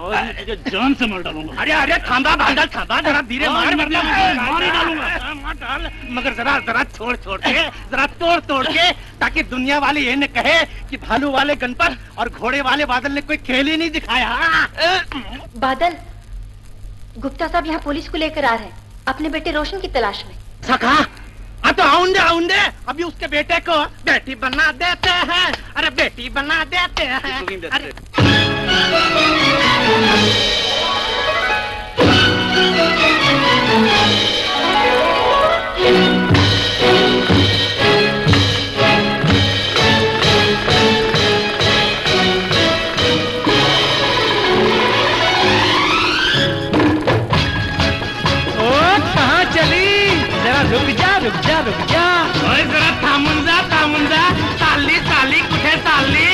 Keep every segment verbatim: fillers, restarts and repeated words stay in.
तुझे जान से मार डालूंगा। अरे अरे थांबा बादल थांबा, जरा धीरे मार, वरना मार ही डालूंगा। मार डाल, मगर जरा जरा छोड़ छोड़ के, जरा तोड़ तोड़ के, ताकि दुनिया वाले ये न कहे कि भालू वाले गणपत और घोड़े वाले बादल ने कोई खेल ही नहीं दिखाया। बादल, गुप्ता साहब यहाँ पुलिस को लेकर आ रहे हैं, अपने बेटे रोशन की तलाश में। सखा, हाँ तो आउंदे आउंदे, अभी उसके बेटे को बेटी बना देते हैं। अरे बेटी बना देते हैं। अरे रुक जा रुक जा रुक जा, ओए जरा थांबून जा थांबून जा, चालली चालली कुठे चालली?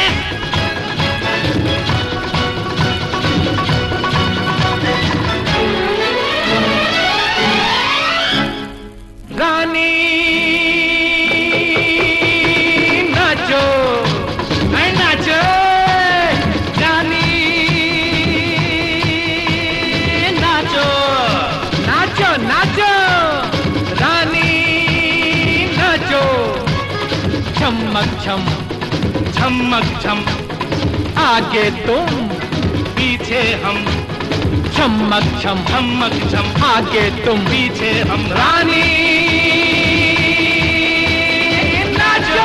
रानी नाचो, ऐ नाचो, रानी नाचो, नाचो नाचो, झमक झम झमक झम, आगे तुम पीछे हम, झमक झम झमक झम, आगे तुम पीछे हम। रानी नाचो।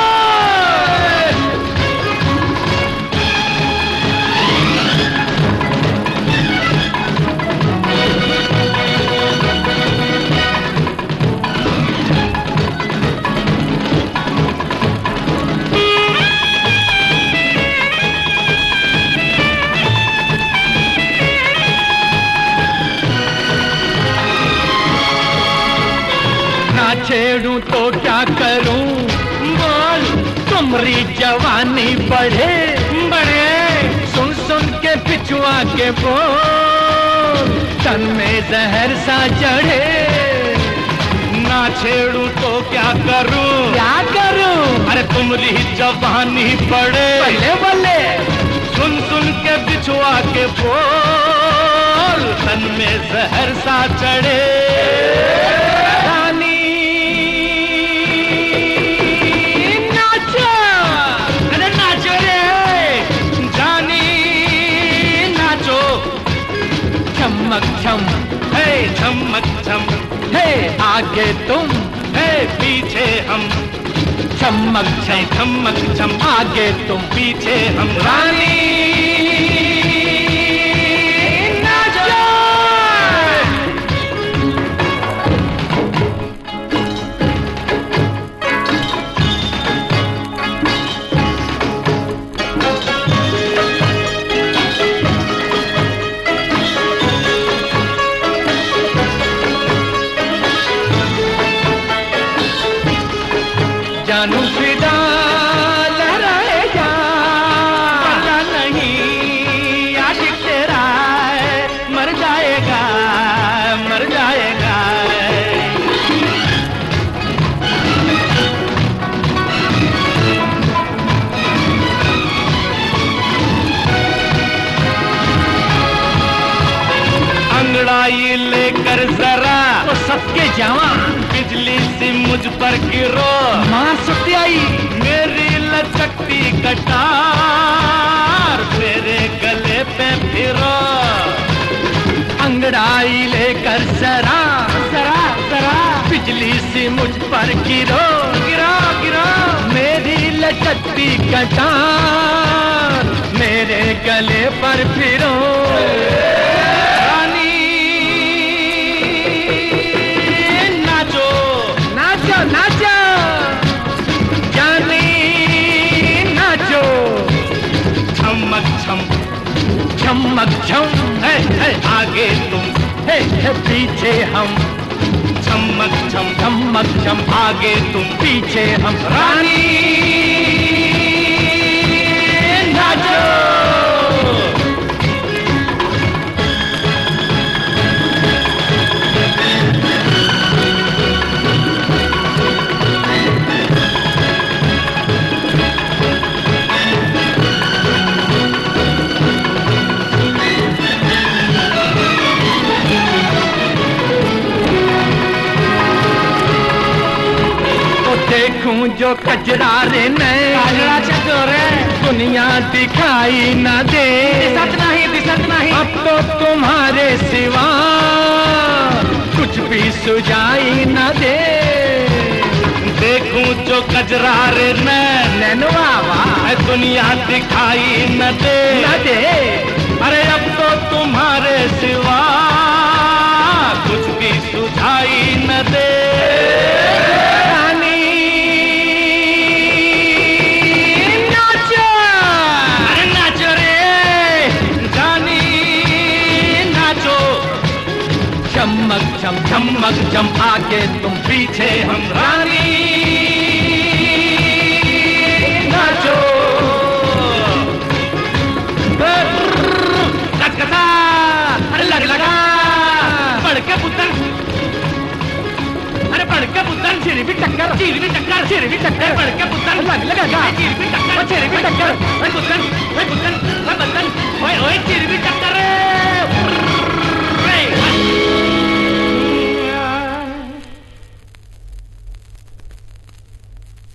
छेड़ूं तो क्या करूं, बोल, तुम्हारी जवानी बढ़े बढ़े, सुन सुन के पिछुआ के बोल, तन में जहर सा चढ़े। ना छेड़ूं तो क्या करूं, क्या करूं, अरे तुम्हारी जवानी बढ़े बल्ले बल्ले, सुन सुन के बिछुआ के बोल, तन में जहर सा चढ़े। झमक झम, हे झमक झम, हे आगे तुम, हे पीछे हम, झमक झम, झमक झम, आगे तुम पीछे हम। रानी जानू फिदा लहराएगा, पता नहीं आशिक तेरा मर जाएगा मर जाएगा। अंगड़ाई लेकर जरा तो सबके जवान बिजली से मुझ पर गिरो, मां सत्याई मेरी लचकती कटार तेरे गले पे फिरो। अंगड़ाई लेकर जरा जरा जरा, बिजली से मुझ पर गिरो गिरो गिरो, मेरी लचकती कटार मेरे गले पर फिरो। नाचो जानी नाचो, झमक झम झमक झम, है, है आगे तुम, है, है पीछे हम, झमक झम झमक झम, आगे तुम पीछे हम। रानी नाचो। देखूं जो कजरारे नए काजरा चकोरे दुनिया दिखाई न दे, दिसत नहीं दिसत नहीं, अब तो तुम्हारे सिवा कुछ भी सुझाई न दे। देखूं जो कजरारे नैनो आवा दुनिया दिखाई न दे, न दे। अरे अब तो तुम्हारे सिवा कुछ भी सुझाई न दे। रानी नाचो, अरे नाचो रे जानी नाचो, चमक चम चमक चम आगे तुम पीछे हम रानी नाचो। कटकटा अरे लग लगा बढ़ के पुत्र, अरे बढ़ के पुत्र, चीरी भी टक्कर चीरी भी टक्कर चीरी भी टक्कर बढ़ के पुत्र लग लगा चीरी भी टक्कर चीरी भी टक्कर, ओए पुत्र ओए पुत्र ओए बंदन ओए ओए चीरी भी टक्कर।